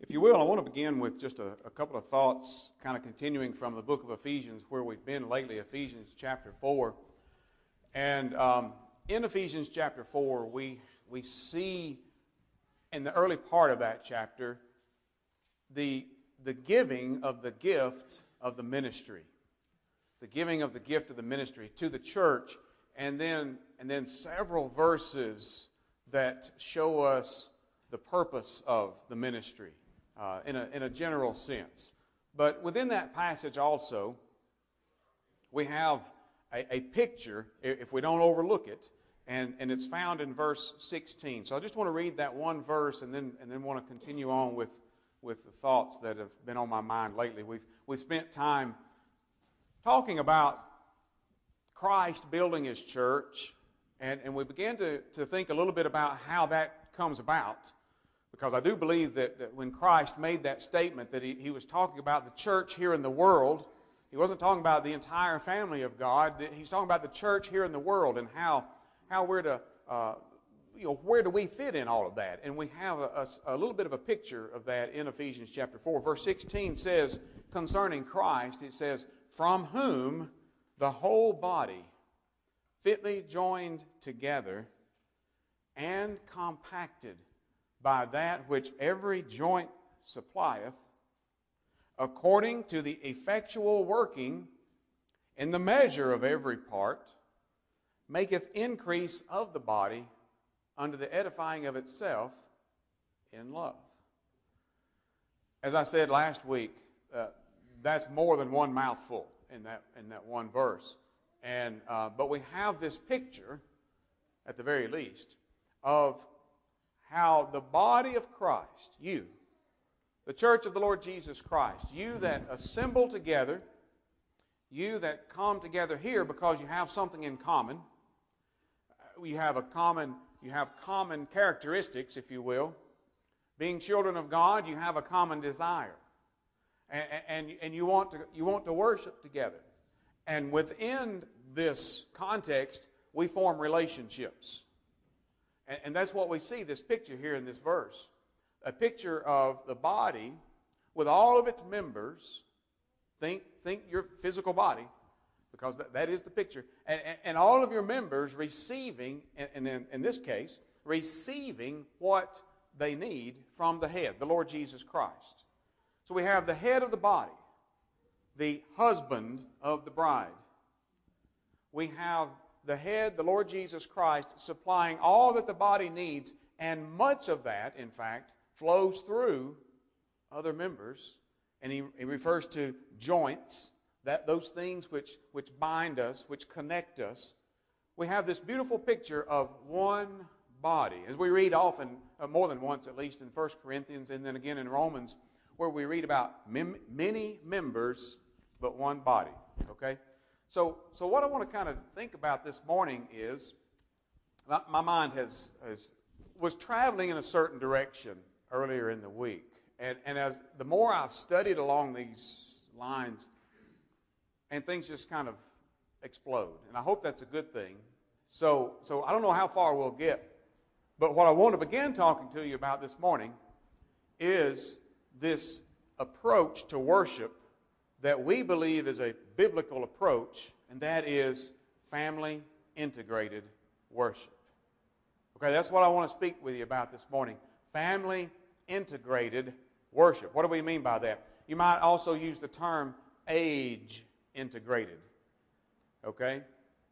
If you will, I want to begin with just a couple of thoughts, kind of continuing from the book of Ephesians, where we've been lately, Ephesians chapter 4. And in Ephesians chapter 4, we see in the early part of that chapter the giving of the gift of the ministry. The giving of the gift of the ministry to the church, and then several verses that show us the purpose of the ministry. In a general sense. But within that passage also, we have a picture, if we don't overlook it, and it's found in verse 16. So I just want to read that one verse and then want to continue on with the thoughts that have been on my mind lately. We've spent time talking about Christ building His church, and we began to think a little bit about how that comes about. Because I do believe that when Christ made that statement that he was talking about the church here in the world, He wasn't talking about the entire family of God. He's talking about the church here in the world and how we're to, where do we fit in all of that? And we have a little bit of a picture of that in Ephesians chapter 4. Verse 16 says, concerning Christ, it says, from whom the whole body, fitly joined together and compacted by that which every joint supplieth, according to the effectual working in the measure of every part, maketh increase of the body unto the edifying of itself in love. As I said last week, that's more than one mouthful in that one verse. But we have this picture, at the very least, of how the body of Christ, you, the church of the Lord Jesus Christ, you that assemble together, you that come together here because you have something in common, you have common characteristics, if you will. Being children of God, you have a common desire, and you want to worship together. And within this context, we form relationships. And that's what we see, this picture here in this verse. A picture of the body with all of its members. Think your physical body, because that is the picture. And all of your members receiving, and in this case, receiving what they need from the head, the Lord Jesus Christ. So we have the head of the body, the husband of the bride. We have the head, the Lord Jesus Christ, supplying all that the body needs, and much of that, in fact, flows through other members. And he refers to joints, those things which bind us, which connect us. We have this beautiful picture of one body, as we read often, more than once at least, in 1 Corinthians and then again in Romans, where we read about many members, but one body. Okay? So what I want to kind of think about this morning is, my mind was traveling in a certain direction earlier in the week. And as the more I've studied along these lines, and things just kind of explode. And I hope that's a good thing. So I don't know how far we'll get. But what I want to begin talking to you about this morning is this approach to worship that we believe is a biblical approach, and that is family integrated worship. Okay, that's what I want to speak with you about this morning. Family integrated worship. What do we mean by that? You might also use the term age integrated. Okay?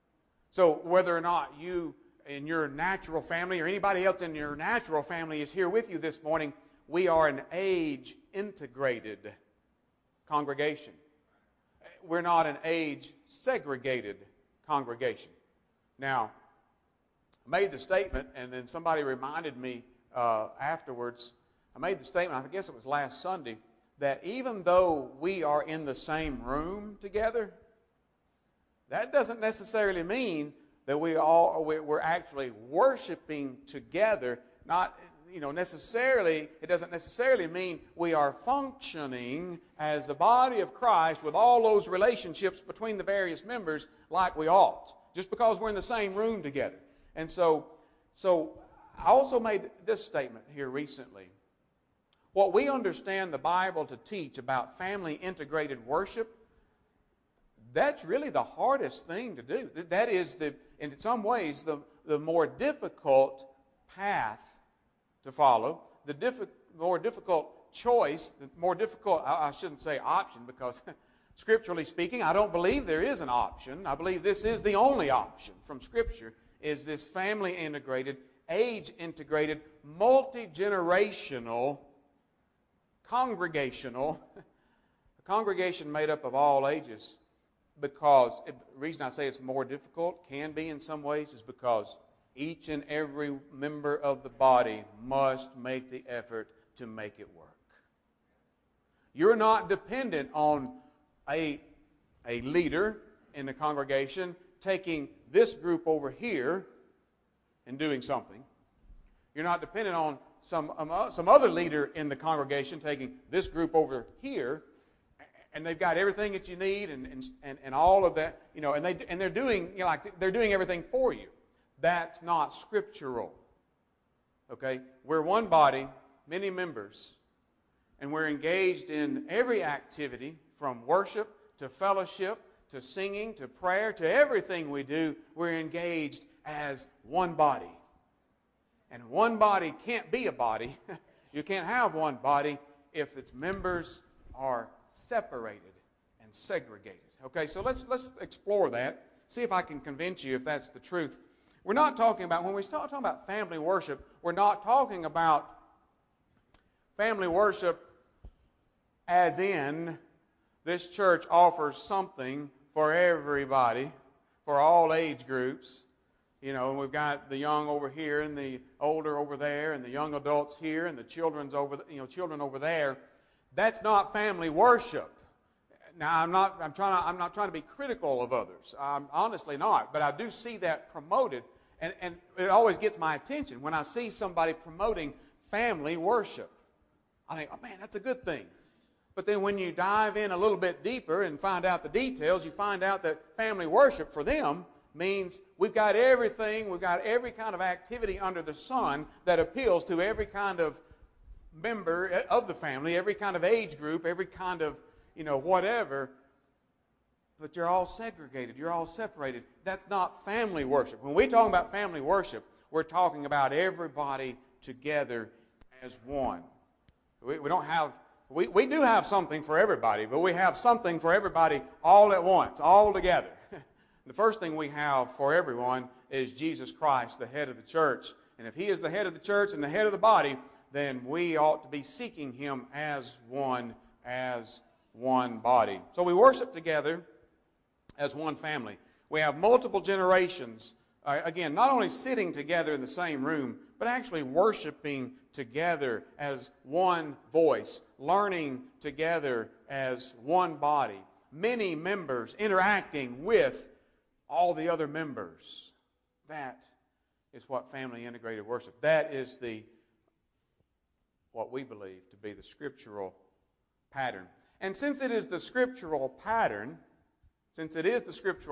So whether or not you in your natural family or anybody else in your natural family is here with you this morning, we are an age integrated congregation. We're not an age-segregated congregation. Now, I made the statement, and then somebody reminded me afterwards. I made the statement, I guess it was last Sunday, that even though we are in the same room together, that doesn't necessarily mean that we're actually worshiping together. Not, necessarily, it doesn't necessarily mean we are functioning as the body of Christ with all those relationships between the various members like we ought, just because we're in the same room together. And so I also made this statement here recently. What we understand the Bible to teach about family integrated worship, that's really the hardest thing to do. That is, in some ways, the more difficult path to follow, more difficult choice, the more difficult, I shouldn't say option, because scripturally speaking, I don't believe there is an option. I believe this is the only option from Scripture, is this family integrated, age integrated, multi-generational, congregational, a congregation made up of all ages. Because the reason I say it's more difficult, can be in some ways, is because each and every member of the body must make the effort to make it work. You're not dependent on a leader in the congregation taking this group over here and doing something. You're not dependent on some other leader in the congregation taking this group over here, and they've got everything that you need and all of that, and they're doing, like they're doing everything for you. That's not scriptural. Okay? We're one body, many members, and we're engaged in every activity from worship to fellowship to singing to prayer to everything we do. We're engaged as one body. And one body can't be a body. You can't have one body if its members are separated and segregated. Okay, so let's explore that. See if I can convince you if that's the truth. We're not talking about, when we start talking about family worship, we're not talking about family worship as in this church offers something for everybody, for all age groups. And we've got the young over here and the older over there and the young adults here and the children over there. That's not family worship. Now, I'm not trying to be critical of others. I'm honestly not, but I do see that promoted, and it always gets my attention when I see somebody promoting family worship. I think, oh man, that's a good thing. But then when you dive in a little bit deeper and find out the details, you find out that family worship for them means we've got everything, we've got every kind of activity under the sun that appeals to every kind of member of the family, every kind of age group, every kind of, whatever. But you're all segregated, you're all separated. That's not family worship. When we talk about family worship, we're talking about everybody together as one. We do have something for everybody, but we have something for everybody all at once, all together. The first thing we have for everyone is Jesus Christ, the head of the church. And if He is the head of the church and the head of the body, then we ought to be seeking Him as one body. So we worship together as one family. We have multiple generations, again, not only sitting together in the same room, but actually worshiping together as one voice, learning together as one body. Many members interacting with all the other members. That is what family integrated worship. That is what we believe to be the scriptural pattern. And since it is the scriptural pattern, it is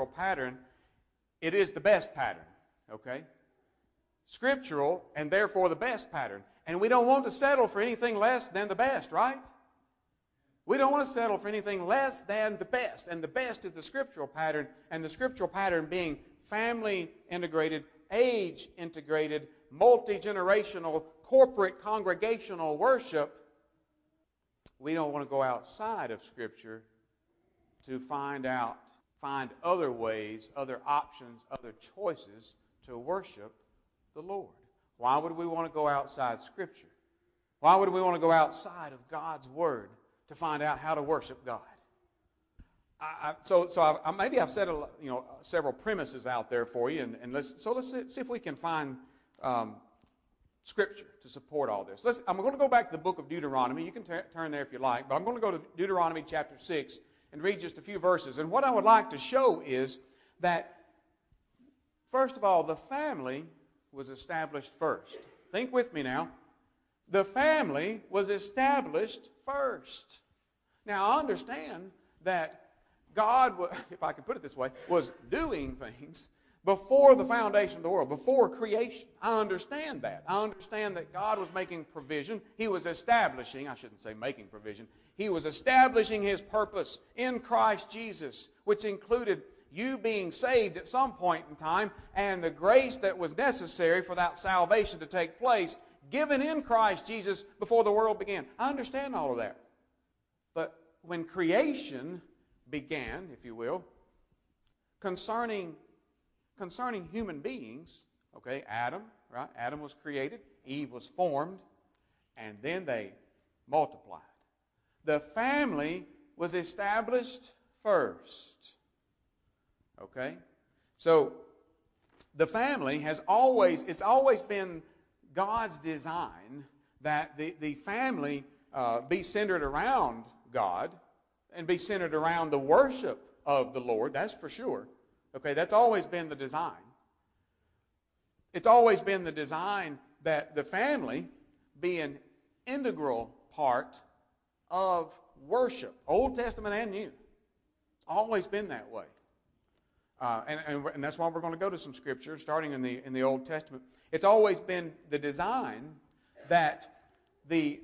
the best pattern, okay? Scriptural, and therefore the best pattern. And we don't want to settle for anything less than the best, right? We don't want to settle for anything less than the best. And the best is the scriptural pattern, and the scriptural pattern being family integrated, age integrated, multi-generational, corporate congregational worship. We don't want to go outside of Scripture to find other ways, other options, other choices to worship the Lord. Why would we want to go outside Scripture? Why would we want to go outside of God's Word to find out how to worship God? Maybe I've said several premises out there for you, and let's see if we can find Scripture to support all this. I'm going to go back to the book of Deuteronomy. You can turn there if you like, but I'm going to go to Deuteronomy chapter 6 and read just a few verses. And what I would like to show is that, first of all, the family was established first. Think with me now. The family was established first. Now, I understand that God, if I can put it this way, was doing things, Before the foundation of the world, before creation. I understand that. I understand that God was making provision. He was establishing, I shouldn't say making provision, He was establishing His purpose in Christ Jesus, which included you being saved at some point in time and the grace that was necessary for that salvation to take place, given in Christ Jesus before the world began. I understand all of that. But when creation began, if you will, concerning human beings, okay, Adam, right? Adam was created, Eve was formed, and then they multiplied. The family was established first. Okay? So, the family it's always been God's design that the family be centered around God and be centered around the worship of the Lord, that's for sure. Okay, that's always been the design. It's always been the design that the family be an integral part of worship, Old Testament and New. It's always been that way. And that's why we're going to go to some scripture, starting in the Old Testament. It's always been the design that the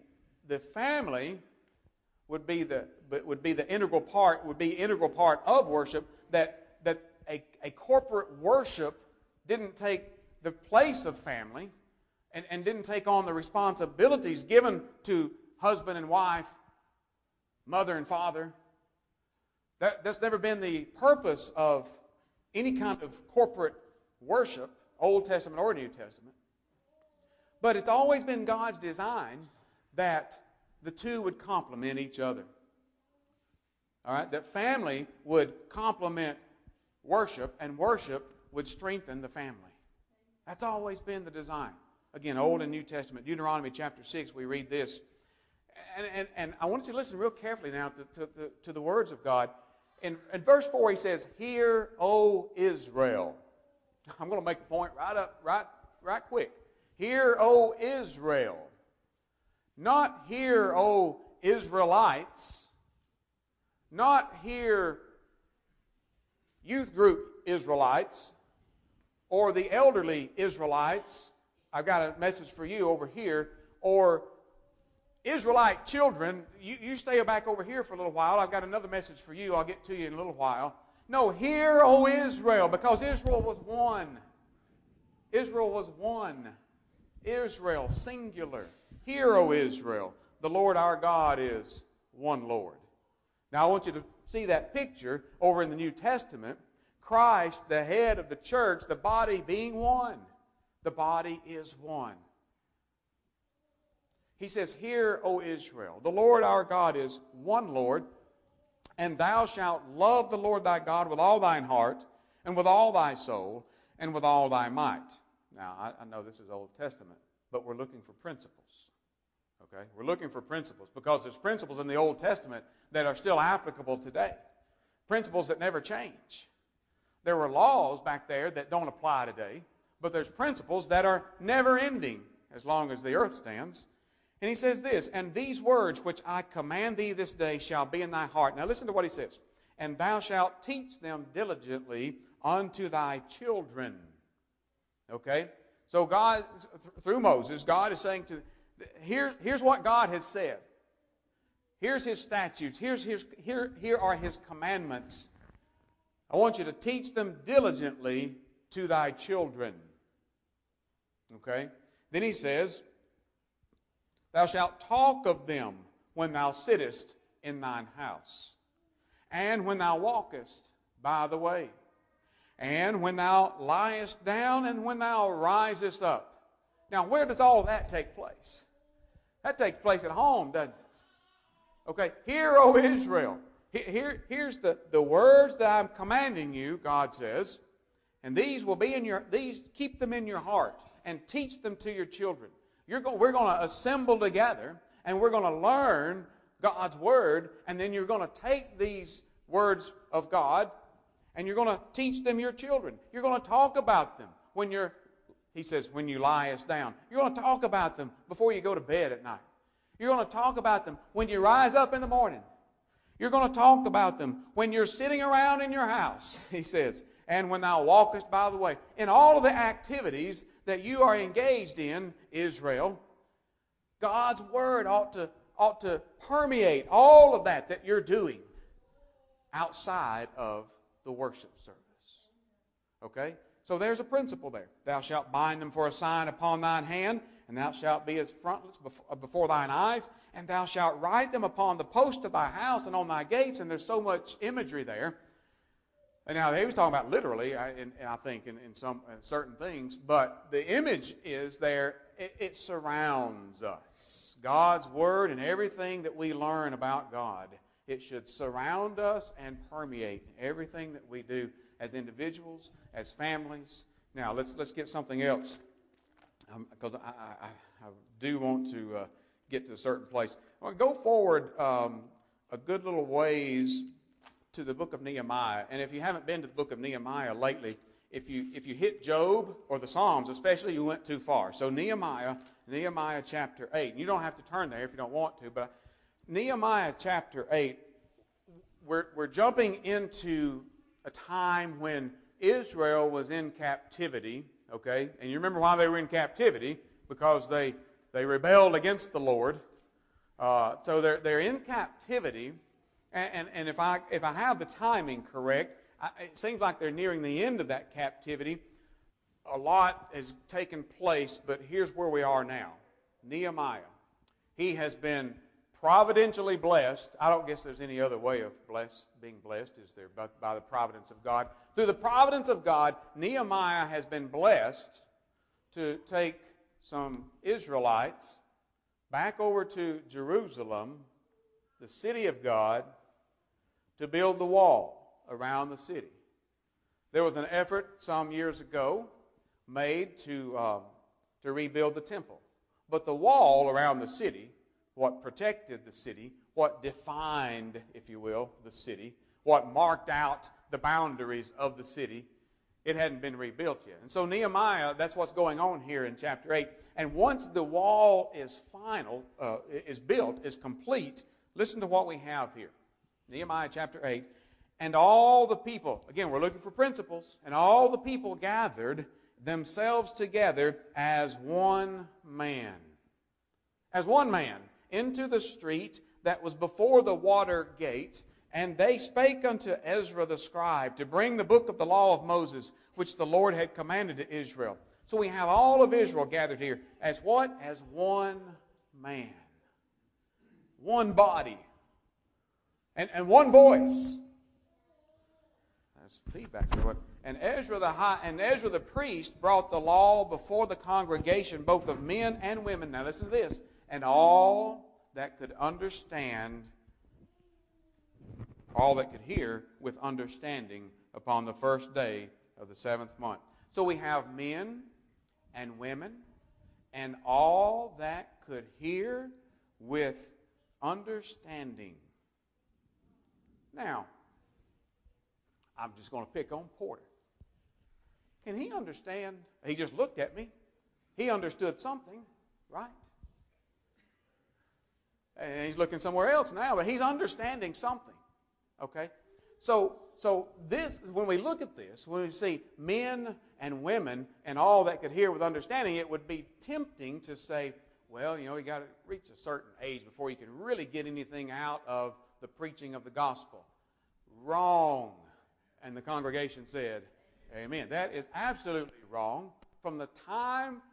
family would be the integral part of worship. That a corporate worship didn't take the place of family, and didn't take on the responsibilities given to husband and wife, mother and father. That's never been the purpose of any kind of corporate worship, Old Testament or New Testament. But it's always been God's design that the two would complement each other. All right? That family would complement worship, and worship would strengthen the family. That's always been the design. Again, Old and New Testament. Deuteronomy chapter 6, we read this. And I want you to listen real carefully now to the words of God. In verse 4, he says, "Hear, O Israel." I'm going to make the point right quick. "Hear, O Israel." Not "hear, O Israelites." Not "hear, youth group Israelites," or the elderly Israelites. I've got a message for you over here. Or Israelite children, you stay back over here for a little while. I've got another message for you. I'll get to you in a little while. No, hear, O Israel, because Israel was one. Israel was one. Israel, singular. Hear, O Israel, the Lord our God is one Lord. Now I want you to see that picture over in the New Testament. Christ, the head of the church, the body being one. The body is one. He says, "Hear, O Israel, the Lord our God is one Lord, and thou shalt love the Lord thy God with all thine heart, and with all thy soul, and with all thy might." Now, I know this is Old Testament, but we're looking for principles. Okay? We're looking for principles because there's principles in the Old Testament that are still applicable today. Principles that never change. There were laws back there that don't apply today, but there's principles that are never ending as long as the earth stands. And he says this, "And these words which I command thee this day shall be in thy heart." Now listen to what he says. "And thou shalt teach them diligently unto thy children." Okay? So God, through Moses, God is saying here's what God has said. Here's His statutes. Here are His commandments. I want you to teach them diligently to thy children. Okay? Then he says, "Thou shalt talk of them when thou sittest in thine house, and when thou walkest by the way, and when thou liest down, and when thou risest up." Now, where does all of that take place? That takes place at home, doesn't it? Okay, "Hear, O Israel." Here's the words that I'm commanding you, God says, and these will be keep them in your heart and teach them to your children. We're going to assemble together, and we're going to learn God's Word, and then you're going to take these words of God, and you're going to teach them your children. You're going to talk about them he says, when you liest down. You're going to talk about them before you go to bed at night. You're going to talk about them when you rise up in the morning. You're going to talk about them when you're sitting around in your house, he says. and when thou walkest by the way. In all of the activities that you are engaged in, Israel, God's Word ought to permeate all of that you're doing outside of the worship service. Okay? So there's a principle there. Thou shalt bind them for a sign upon thine hand, and thou shalt be as frontlets before thine eyes, and thou shalt write them upon the post of thy house and on thy gates. And there's so much imagery there. And now he was talking about literally, I think, in some certain things, but the image is there. It surrounds us. God's Word and everything that we learn about God, it should surround us and permeate everything that we do as individuals, as families. Now, let's get something else, because I do want to get to a certain place. I want to go forward a good little ways to the book of Nehemiah. And if you haven't been to the book of Nehemiah lately, if you hit Job or the Psalms especially, you went too far. So Nehemiah chapter 8. And you don't have to turn there if you don't want to, but Nehemiah chapter 8, we're jumping into a time when Israel was in captivity, okay? And you remember why they were in captivity? Because they rebelled against the Lord. So they're in captivity, and if I have the timing correct, it seems like they're nearing the end of that captivity. A lot has taken place, but here's where we are now. Nehemiah, he has been providentially blessed. I don't guess there's any other way of being blessed, is there, but by the providence of God. Through the providence of God, Nehemiah has been blessed to take some Israelites back over to Jerusalem, the city of God, to build the wall around the city. There was an effort some years ago made to rebuild the temple. But the wall around the city, what protected the city, what defined, if you will, the city, what marked out the boundaries of the city, it hadn't been rebuilt yet. And so Nehemiah, that's what's going on here in chapter 8. And once the wall is is built, is complete, listen to what we have here. Nehemiah chapter 8. And all the people, again, we're looking for principles, and all the people gathered themselves together as one man. As one man, into the street that was before the water gate, and they spake unto Ezra the scribe to bring the book of the law of Moses, which the Lord had commanded to Israel. So we have all of Israel gathered here. As what? As one man. One body. And one voice. That's feedback. And Ezra the priest brought the law before the congregation, both of men and women. Now listen to this. And all that could understand, all that could hear with understanding upon the first day of the 7th month. So we have men and women and all that could hear with understanding. Now, I'm just going to pick on Porter. Can he understand? He just looked at me. He understood something, right? And he's looking somewhere else now, but he's understanding something. Okay? So this, when we look at this, when we see men and women and all that could hear with understanding, it would be tempting to say, well, you got to reach a certain age before you can really get anything out of the preaching of the gospel. Wrong. And the congregation said, amen. That is absolutely wrong. From the time,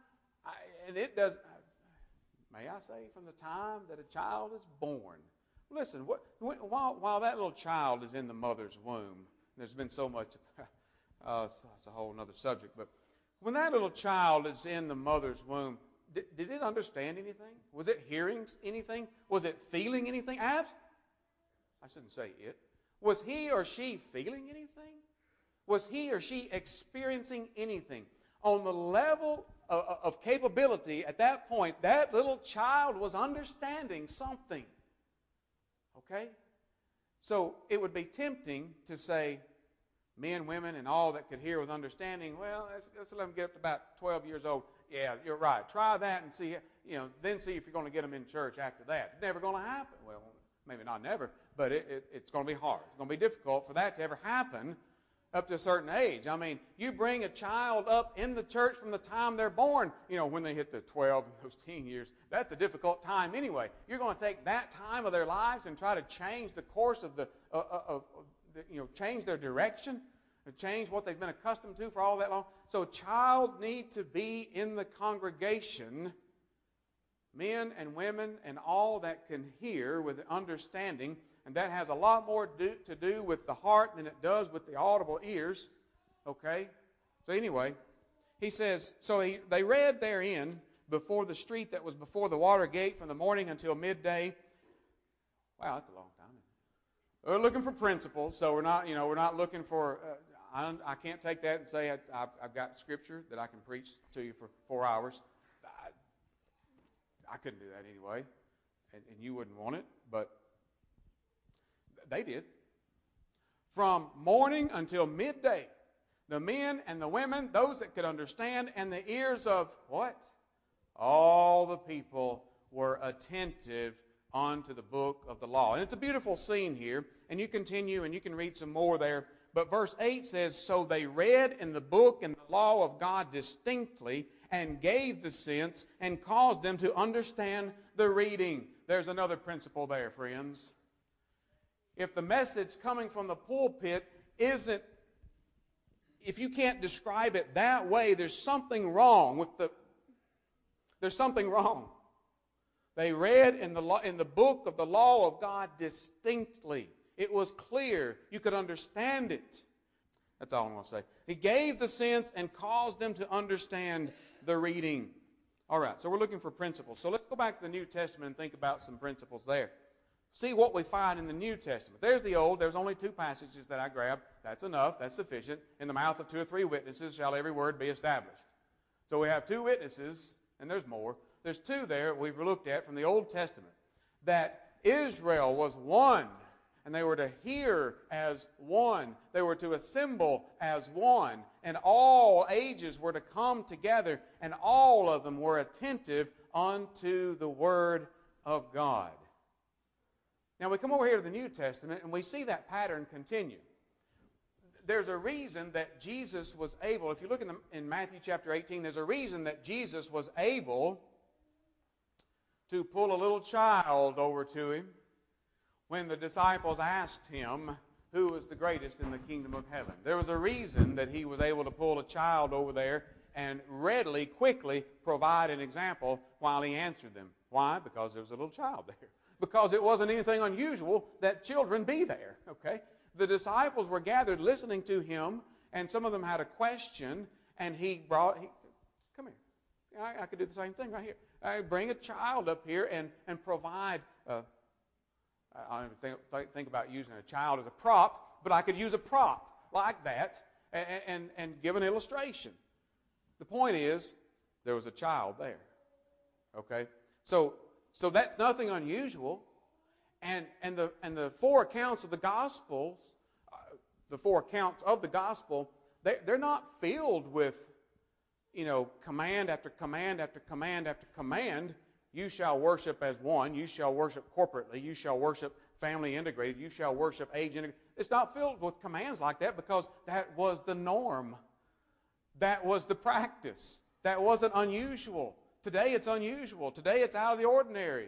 may I say, from the time that a child is born. Listen, while that little child is in the mother's womb, there's been so much, it's a whole other subject, but when that little child is in the mother's womb, did it understand anything? Was it hearing anything? Was it feeling anything? I shouldn't say it. Was he or she feeling anything? Was he or she experiencing anything? On the level of capability at that point, that little child was understanding something. Okay? So it would be tempting to say, men, women, and all that could hear with understanding, well, let's let them get up to about 12 years old. Yeah, you're right. Try that and see, then see if you're going to get them in church after that. It's never going to happen. Well, maybe not never, but it's going to be hard. It's going to be difficult for that to ever happen up to a certain age. I mean, you bring a child up in the church from the time they're born, when they hit the 12 and those teen years, that's a difficult time anyway. You're going to take that time of their lives and try to change the course of change their direction, change what they've been accustomed to for all that long. So a child need to be in the congregation, men and women and all that can hear with understanding, and that has a lot more to do with the heart than it does with the audible ears. Okay? So anyway, he says, they read therein before the street that was before the water gate from the morning until midday. Wow, that's a long time. We're looking for principles, so we're not looking for. I can't take that and say I've got scripture that I can preach to you for 4 hours. I couldn't do that anyway, and you wouldn't want it, but they did. From morning until midday, the men and the women, those that could understand, and the ears of what? All the people were attentive unto the book of the law. And it's a beautiful scene here, and you continue and you can read some more there. But verse 8 says, so they read in the book and the law of God distinctly and gave the sense and caused them to understand the reading. There's another principle there, friends. If the message coming from the pulpit isn't, if you can't describe it that way, there's something wrong there's something wrong. They read in the book of the law of God distinctly. It was clear. You could understand it. That's all I'm going to say. He gave the sense and caused them to understand the reading. All right, so we're looking for principles. So let's go back to the New Testament and think about some principles there. See what we find in the New Testament. There's the Old. There's only 2 passages that I grabbed. That's enough. That's sufficient. In the mouth of 2 or 3 witnesses shall every word be established. So we have 2 witnesses, and there's more. There's 2 there we've looked at from the Old Testament. That Israel was one, and they were to hear as one. They were to assemble as one. And all ages were to come together, and all of them were attentive unto the Word of God. Now we come over here to the New Testament, and we see that pattern continue. There's a reason that Jesus was able, if you look in Matthew chapter 18, there's a reason that Jesus was able to pull a little child over to him when the disciples asked him who was the greatest in the kingdom of heaven. There was a reason that he was able to pull a child over there and readily, quickly provide an example while he answered them. Why? Because there was a little child there. Because it wasn't anything unusual that children be there, okay? The disciples were gathered listening to him, and some of them had a question, and come here. I could do the same thing right here. Bring a child up here and provide, I don't even think about using a child as a prop, but I could use a prop like that and give an illustration. The point is, there was a child there, okay? So that's nothing unusual, and the 4 accounts of the Gospels, the 4 accounts of the Gospel, they're not filled with, command after command after command after command. You shall worship as one. You shall worship corporately. You shall worship family integrated. You shall worship age integrated. It's not filled with commands like that because that was the norm. That was the practice. That wasn't unusual. Today it's unusual. Today it's out of the ordinary.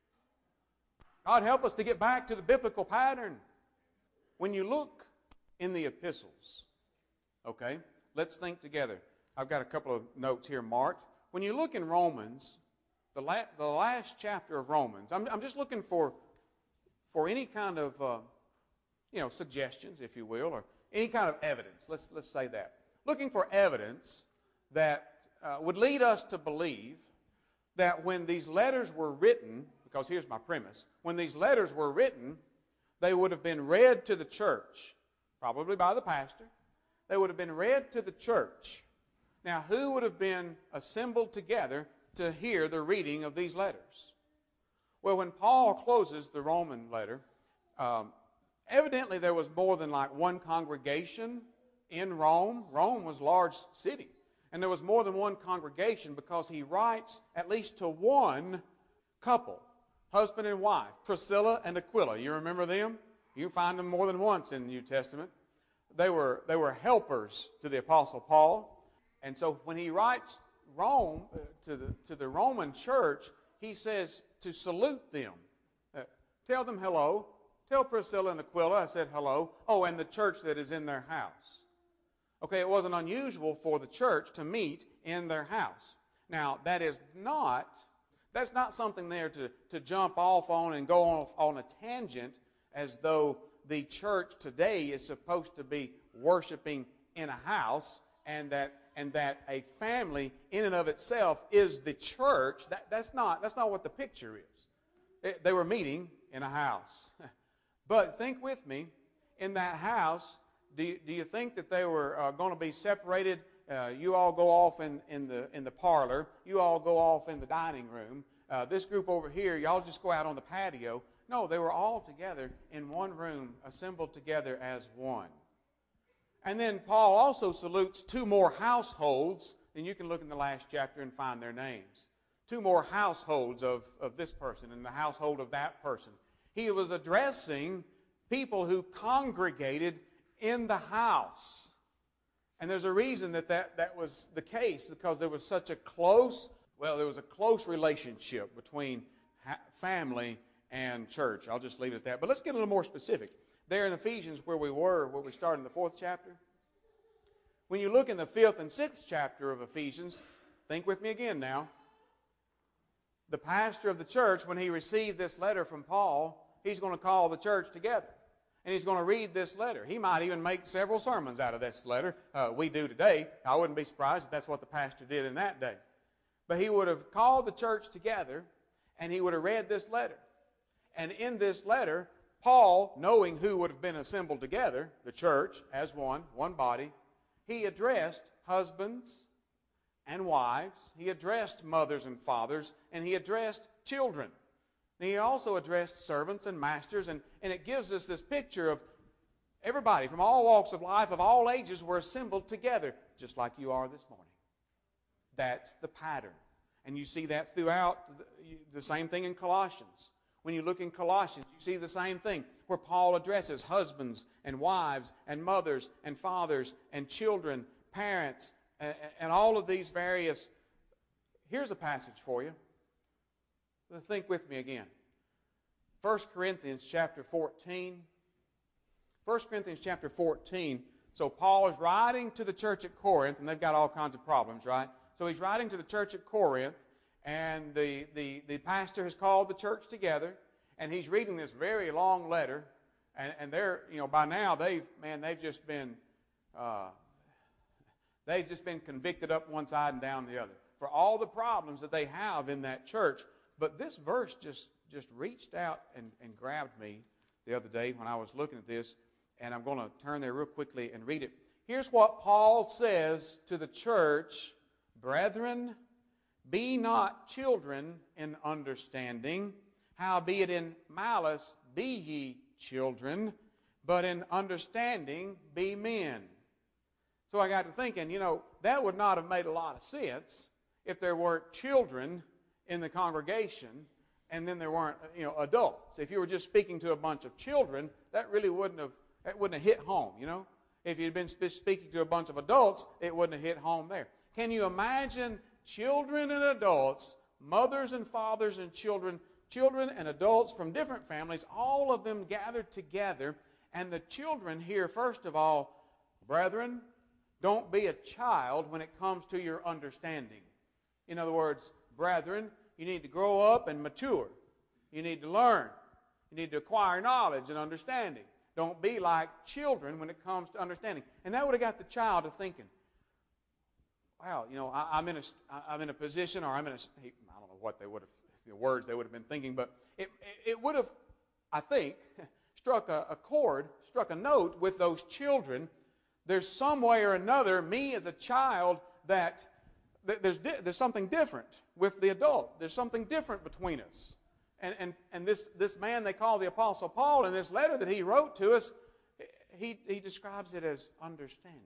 God help us to get back to the biblical pattern. When you look in the epistles, okay, let's think together. I've got a couple of notes here marked. When you look in Romans, the last chapter of Romans, I'm just looking for any kind of suggestions, if you will, or any kind of evidence. Let's say that. Looking for evidence that would lead us to believe that when these letters were written, because here's my premise, when these letters were written, they would have been read to the church, probably by the pastor. They would have been read to the church. Now, who would have been assembled together to hear the reading of these letters? Well, when Paul closes the Roman letter, evidently there was more than like one congregation in Rome. Rome was a large city. And there was more than one congregation because he writes at least to one couple, husband and wife, Priscilla and Aquila. You remember them? You find them more than once in the New Testament. they were helpers to the Apostle Paul. And so when he writes Rome to the Roman church, he says to salute them. Tell them hello. Tell Priscilla and Aquila I said hello. Oh, and the church that is in their house. Okay, it wasn't unusual for the church to meet in their house. Now, that's not something there to jump off on and go off on a tangent as though the church today is supposed to be worshiping in a house and that a family in and of itself is the church. That's not what the picture is. They were meeting in a house. But think with me, in that house, do you think that they were going to be separated? You all go off in the parlor. You all go off in the dining room. This group over here, y'all just go out on the patio. No, they were all together in one room, assembled together as one. And then Paul also salutes two more households, and you can look in the last chapter and find their names. Two more households of this person and the household of that person. He was addressing people who congregated in the house. And there's a reason that was the case, because there was such a close relationship between family and church. I'll just leave it at that. But let's get a little more specific. There in Ephesians where we started in the 4th chapter. When you look in the 5th and 6th chapter of Ephesians, think with me again now. The pastor of the church, when he received this letter from Paul, he's going to call the church together. And he's going to read this letter. He might even make several sermons out of this letter. We do today. I wouldn't be surprised if that's what the pastor did in that day. But he would have called the church together, and he would have read this letter. And in this letter, Paul, knowing who would have been assembled together, the church as one body, he addressed husbands and wives. He addressed mothers and fathers, and he addressed children. And he also addressed servants and masters, and it gives us this picture of everybody from all walks of life, of all ages, were assembled together, just like you are this morning. That's the pattern. And you see that throughout the same thing in Colossians. When you look in Colossians, you see the same thing, where Paul addresses husbands and wives and mothers and fathers and children, parents, and all of these various. Here's a passage for you. Think with me again. 1 Corinthians chapter 14. 1 Corinthians chapter 14. So Paul is writing to the church at Corinth, and they've got all kinds of problems, right? So he's writing to the church at Corinth, and the pastor has called the church together, and he's reading this very long letter, and they're, by now they've just been convicted up one side and down the other for all the problems that they have in that church. But this verse just reached out and grabbed me the other day when I was looking at this, and I'm going to turn there real quickly and read it. Here's what Paul says to the church: Brethren, be not children in understanding, howbeit in malice be ye children, but in understanding be men. So I got to thinking, that would not have made a lot of sense if there weren't children in the congregation, and then there weren't, adults. If you were just speaking to a bunch of children, that really wouldn't have hit home, If you'd been speaking to a bunch of adults, it wouldn't have hit home there. Can you imagine children and adults, mothers and fathers and children and adults from different families, all of them gathered together, and the children here, first of all, brethren, don't be a child when it comes to your understanding. In other words, brethren, you need to grow up and mature. You need to learn. You need to acquire knowledge and understanding. Don't be like children when it comes to understanding. And that would have got the child to thinking, wow, I'm in a position, or I don't know what they would have, the words they would have been thinking, but it would have, I think, struck a note with those children. There's some way or another, me as a child, that there's something different with the adult. There's something different between us. And this man they call the Apostle Paul, in this letter that he wrote to us, he describes it as understanding.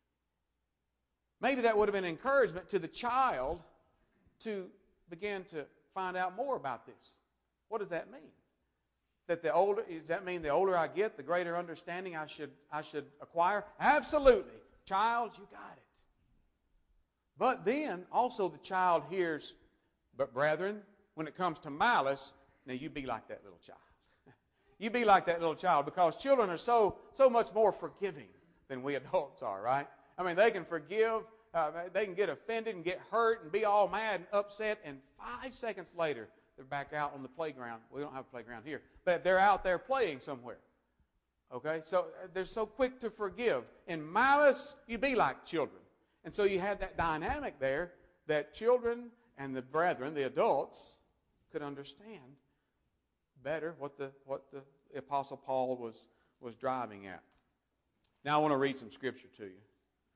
Maybe that would have been encouragement to the child to begin to find out more about this. What does that mean? That does that mean the older I get, the greater understanding I should acquire? Absolutely. Child, you got it. But then also the child hears, but brethren, when it comes to malice, now you be like that little child. You be like that little child, because children are so much more forgiving than we adults are, right? I mean, they can forgive, they can get offended and get hurt and be all mad and upset, and 5 seconds later, they're back out on the playground. We don't have a playground here, but they're out there playing somewhere. Okay? So they're so quick to forgive. In malice, you be like children. And so you had that dynamic there that children and the brethren, the adults, could understand better what the Apostle Paul was driving at. Now I want to read some scripture to you.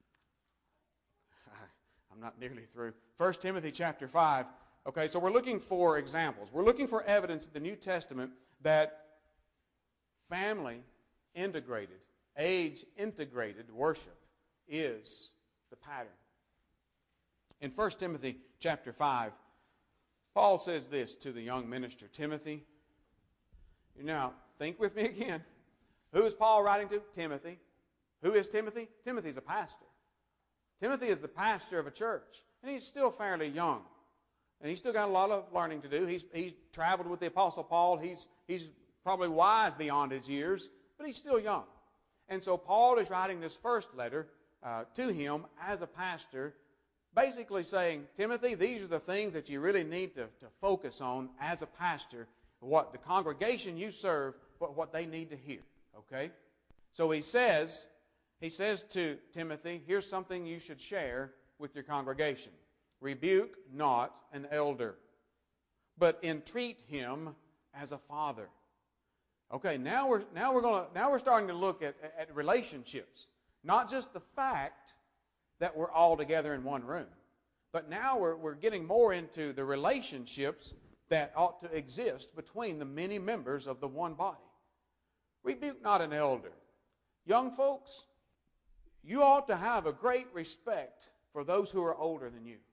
I'm not nearly through. 1 Timothy chapter 5. Okay, so we're looking for examples. We're looking for evidence in the New Testament that family integrated, age integrated worship is the pattern. In 1 Timothy chapter 5, Paul says this to the young minister, Timothy. Now, think with me again. Who is Paul writing to? Timothy. Who is Timothy? Timothy's a pastor. Timothy is the pastor of a church, and he's still fairly young. And he's still got a lot of learning to do. He's traveled with the Apostle Paul. He's probably wise beyond his years, but he's still young. And so Paul is writing this first letter to him as a pastor, basically saying, Timothy, these are the things that you really need to focus on as a pastor, what the congregation you serve, what they need to hear. Okay? So he says to Timothy, here's something you should share with your congregation. Rebuke not an elder, but entreat him as a father. Okay, now we're starting to look at relationships. Not just the fact that we're all together in one room, but now we're getting more into the relationships that ought to exist between the many members of the one body. Rebuke not an elder. Young folks, you ought to have a great respect for those who are older than you.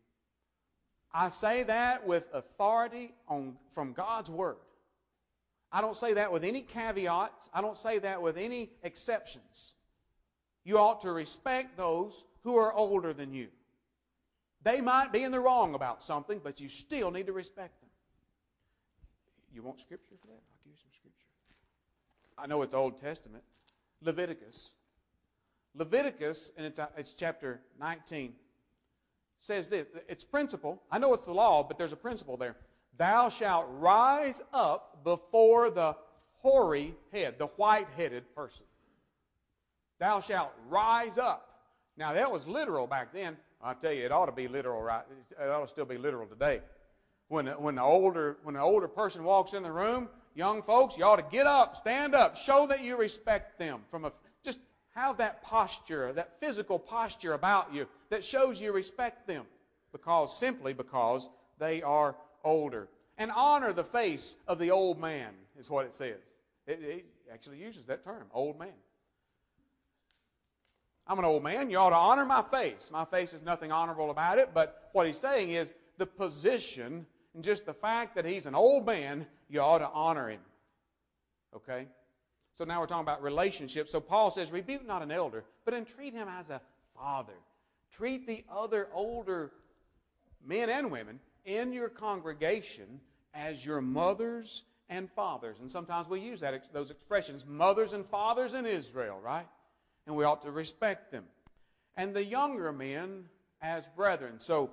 I say that with authority from God's Word. I don't say that with any caveats. I don't say that with any exceptions. You ought to respect those who are older than you. They might be in the wrong about something, but you still need to respect them. You want scripture for that? I'll give you some scripture. I know it's Old Testament. Leviticus, and it's chapter 19, says this. It's principle. I know it's the law, but there's a principle there. Thou shalt rise up before the hoary head, the white-headed person. Thou shalt rise up. Now, that was literal back then. I'll tell you, it ought to be literal, right? It ought to still be literal today. When the older person walks in the room, young folks, you ought to get up, stand up, show that you respect them. Just have that posture, that physical posture about you that shows you respect them, simply because they are older. And honor the face of the old man is what it says. It actually uses that term, old man. I'm an old man. You ought to honor my face. My face is nothing honorable about it, but what he's saying is the position and just the fact that he's an old man, you ought to honor him. Okay? So now we're talking about relationships. So Paul says, rebuke not an elder, but entreat him as a father. Treat the other older men and women in your congregation as your mothers and fathers. And sometimes we use those expressions, mothers and fathers in Israel, right? And we ought to respect them. And the younger men as brethren. So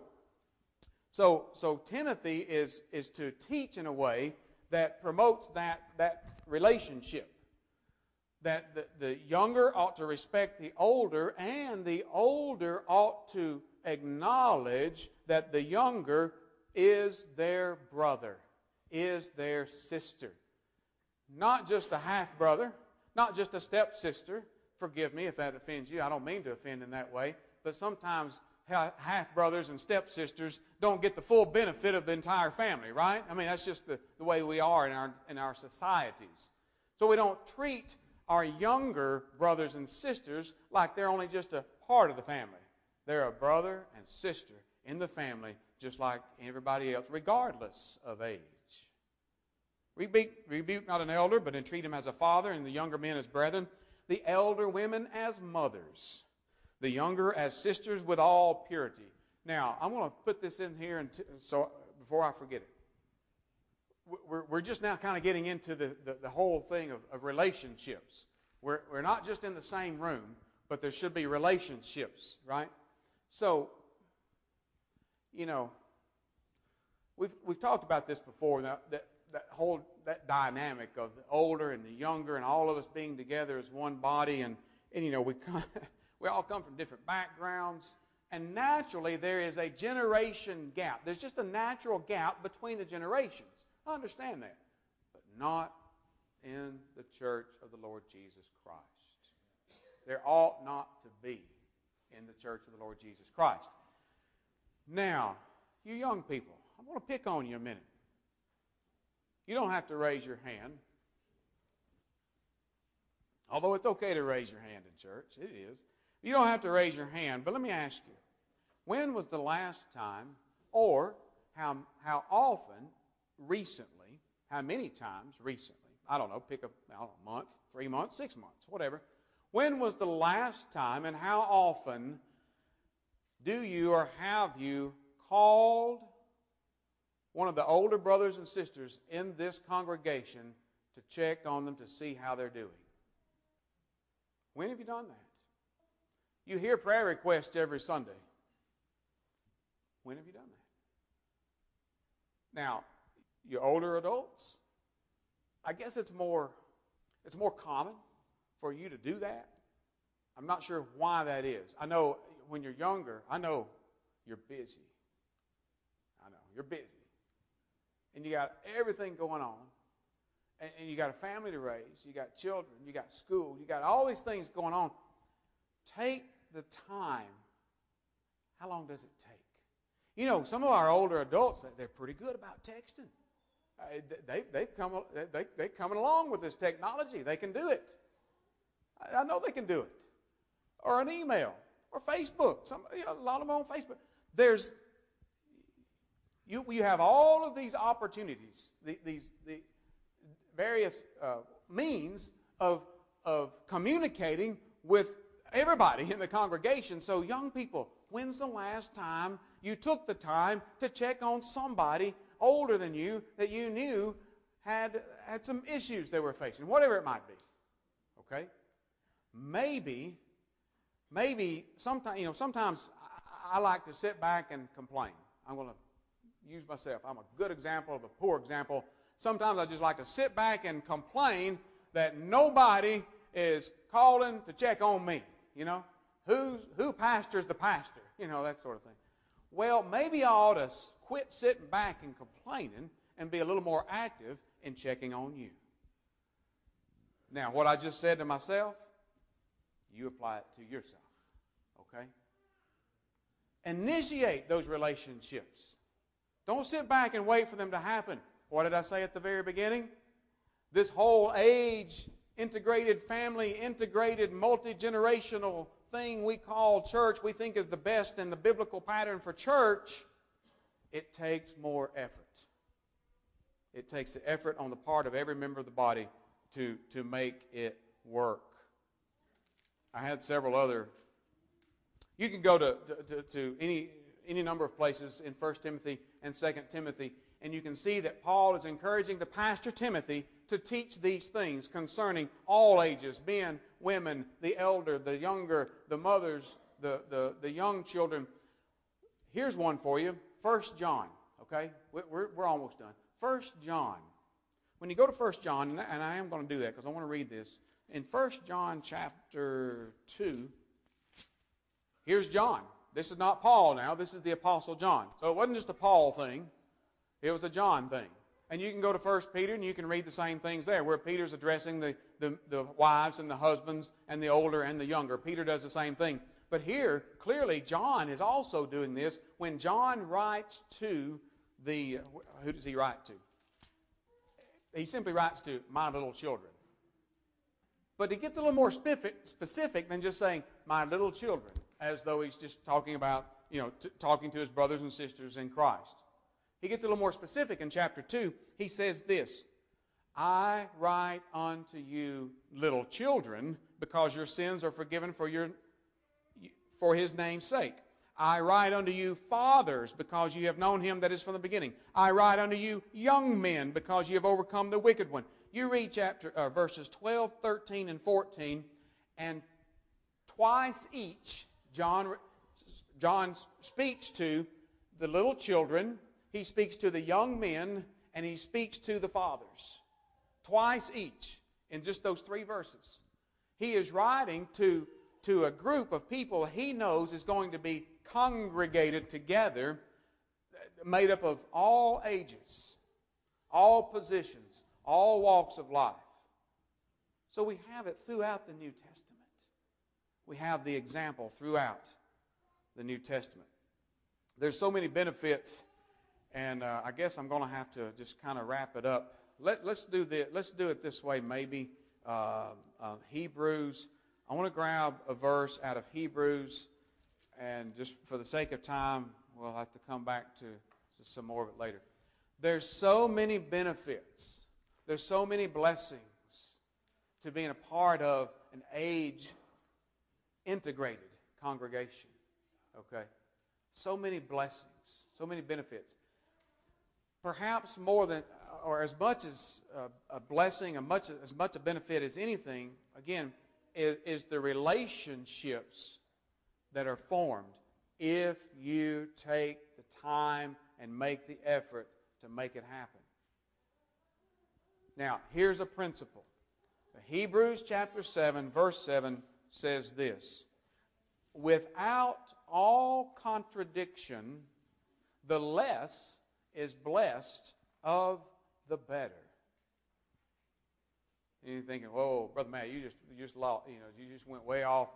Timothy is to teach in a way that promotes that relationship. That the younger ought to respect the older, and the older ought to acknowledge that the younger is their brother, is their sister. Not just a half-brother, not just a stepsister. Forgive me if that offends you. I don't mean to offend in that way. But sometimes half-brothers and stepsisters don't get the full benefit of the entire family, right? I mean, that's just the way we are in our societies. So we don't treat our younger brothers and sisters like they're only just a part of the family. They're a brother and sister in the family, just like everybody else, regardless of age. Rebuke not an elder, but entreat him as a father, and the younger men as brethren, the elder women as mothers, the younger as sisters with all purity. Now, I want to put this in here so before I forget it. We're just now kind of getting into the whole thing of relationships. We're not just in the same room, but there should be relationships, right? So, you know, we've talked about this before, that dynamic of the older and the younger and all of us being together as one body, and you know, we all come from different backgrounds, and naturally there is a generation gap. There's just a natural gap between the generations. I understand that, but not in the church of the Lord Jesus Christ. There ought not to be in the church of the Lord Jesus Christ. Now, you young people, I want to pick on you a minute. You don't have to raise your hand. Although it's okay to raise your hand in church. It is. You don't have to raise your hand, but let me ask you, when was the last time, or how often recently, how many times recently, I don't know, pick a month, 3 months, 6 months, whatever. When was the last time and how often do you or have you called one of the older brothers and sisters in this congregation to check on them to see how they're doing? When have you done that? You hear prayer requests every Sunday. When have you done that? Now, you older adults, I guess it's more common for you to do that. I'm not sure why that is. I know when you're younger, I know you're busy. I know, you're busy. And you got everything going on. And you got a family to raise. You got children. You got school. You got all these things going on. Take the time. How long does it take? You know, some of our older adults, they're pretty good about texting. They're coming along with this technology. They can do it. I know they can do it. Or an email. Or Facebook. A lot of them on Facebook. You have all of these opportunities, the various means of communicating with everybody in the congregation. So young people, when's the last time you took the time to check on somebody older than you that you knew had some issues they were facing, whatever it might be? Okay? Maybe sometimes I like to sit back and complain. I'm going to use myself. I'm a good example of a poor example. Sometimes I just like to sit back and complain that nobody is calling to check on me. You know, who pastors the pastor? You know, that sort of thing. Well, maybe I ought to quit sitting back and complaining and be a little more active in checking on you. Now, what I just said to myself, you apply it to yourself. Okay? Initiate those relationships. Don't sit back and wait for them to happen. What did I say at the very beginning? This whole age-integrated, family-integrated, multi-generational thing we call church, we think is the best and the biblical pattern for church. It takes more effort. It takes the effort on the part of every member of the body to make it work. I had several other. You can go to any number of places in 1 Timothy and 2 Timothy, and you can see that Paul is encouraging the pastor Timothy to teach these things concerning all ages, men, women, the elder, the younger, the mothers, the young children. Here's one for you, 1 John, okay? We're almost done. 1 John. When you go to 1 John, and I am going to do that because I want to read this. In 1 John chapter 2, here's John. This is not Paul now. This is the Apostle John. So it wasn't just a Paul thing. It was a John thing. And you can go to 1 Peter and you can read the same things there where Peter's addressing the wives and the husbands and the older and the younger. Peter does the same thing. But here, clearly, John is also doing this when John writes to who does he write to? He simply writes to my little children. But he gets a little more specific than just saying my little children, as though he's just talking about, talking to his brothers and sisters in Christ. He gets a little more specific in chapter 2. He says this, I write unto you, little children, because your sins are forgiven for his name's sake. I write unto you, fathers, because you have known him that is from the beginning. I write unto you, young men, because you have overcome the wicked one. You read verses 12, 13, and 14, and twice each, John speaks to the little children, he speaks to the young men, and he speaks to the fathers. Twice each, in just those 3 verses. He is writing to a group of people he knows is going to be congregated together, made up of all ages, all positions, all walks of life. So we have it throughout the New Testament. We have the example throughout the New Testament. There's so many benefits, and I guess I'm going to have to just kind of wrap it up. Let's do it this way, maybe. Hebrews. I want to grab a verse out of Hebrews, and just for the sake of time, we'll have to come back to some more of it later. There's so many benefits. There's so many blessings to being a part of an age-integrated congregation. Okay? So many blessings, so many benefits. Perhaps more than, or as much as a blessing, as much a benefit as anything, again, is the relationships that are formed if you take the time and make the effort to make it happen. Now, here's a principle. Hebrews chapter 7, verse 7 says this: without all contradiction, the less is blessed of the better. And you're thinking, "Whoa, Brother Matt, you just lost, you just went way off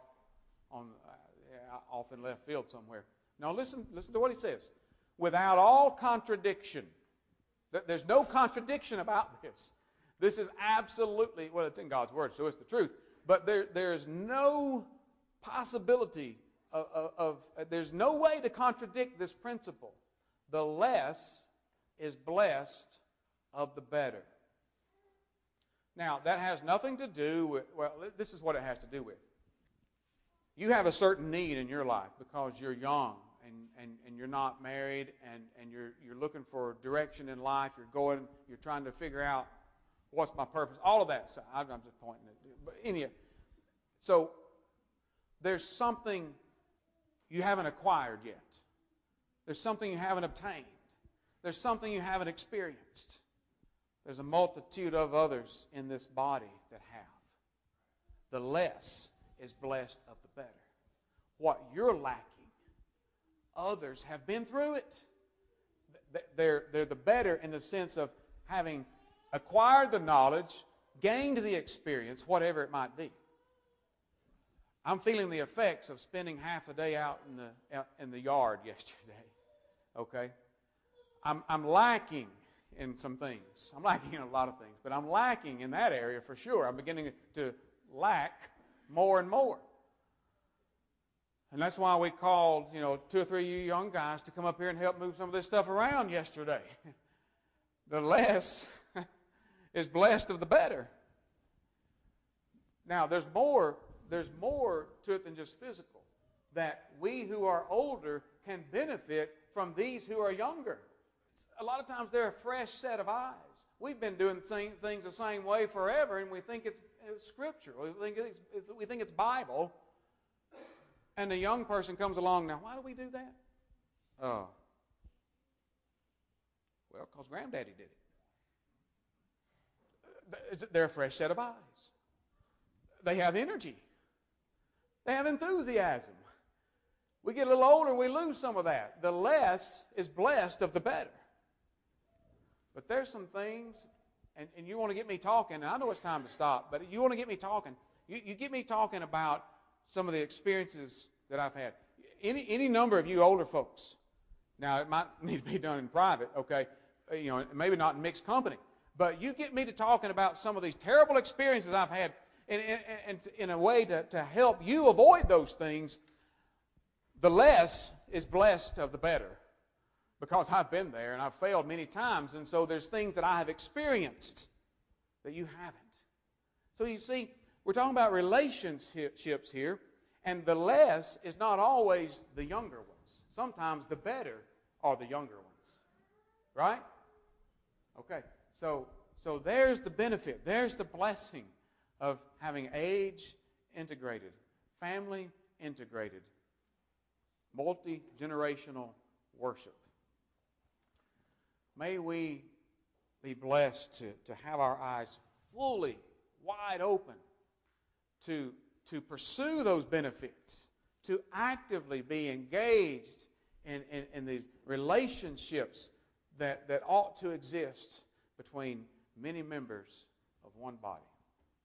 in left field somewhere." No, listen to what he says. Without all contradiction, there's no contradiction about this. This is absolutely, well, it's in God's Word, so it's the truth. But there's no possibility there's no way to contradict this principle. The less is blessed of the better. Now, that has nothing to do with, well, this is what it has to do with. You have a certain need in your life because you're young and you're not married and you're looking for direction in life. You're trying to figure out what's my purpose. All of that. So I'm just pointing at it. But anyway, so there's something you haven't acquired yet. There's something you haven't obtained. There's something you haven't experienced. There's a multitude of others in this body that have. The less is blessed of the better. What you're lacking, others have been through it. They're the better in the sense of having acquired the knowledge, gained the experience, whatever it might be. I'm feeling the effects of spending half a day out in the yard yesterday. Okay? I'm lacking in some things. I'm lacking in a lot of things, but I'm lacking in that area for sure. I'm beginning to lack more and more. And that's why we called, 2 or 3 of you young guys to come up here and help move some of this stuff around yesterday. The less is blessed of the better. Now, there's more to it than just physical. That we who are older can benefit from these who are younger. A lot of times they're a fresh set of eyes. We've been doing things the same way forever, and we think it's Scripture. We think it's Bible. And the young person comes along, now, why do we do that? Well, because Granddaddy did it. They're a fresh set of eyes. They have energy. They have enthusiasm. We get a little older, we lose some of that. The less is blessed of the better. But there's some things, and you want to get me talking, and I know it's time to stop, but you want to get me talking. You get me talking about some of the experiences that I've had. Any number of you older folks. Now, it might need to be done in private, okay? Maybe not in mixed company. But you get me to talking about some of these terrible experiences I've had, and in a way to help you avoid those things. The less is blessed of the better. Because I've been there and I've failed many times, and so there's things that I have experienced that you haven't. So you see, we're talking about relationships here, and the less is not always the younger ones. Sometimes the better are the younger ones. Right? Okay. So there's the benefit. There's the blessing of having age integrated, family integrated, multi-generational worship. May we be blessed to have our eyes fully wide open to pursue those benefits, to actively be engaged in these relationships that ought to exist between many members of one body.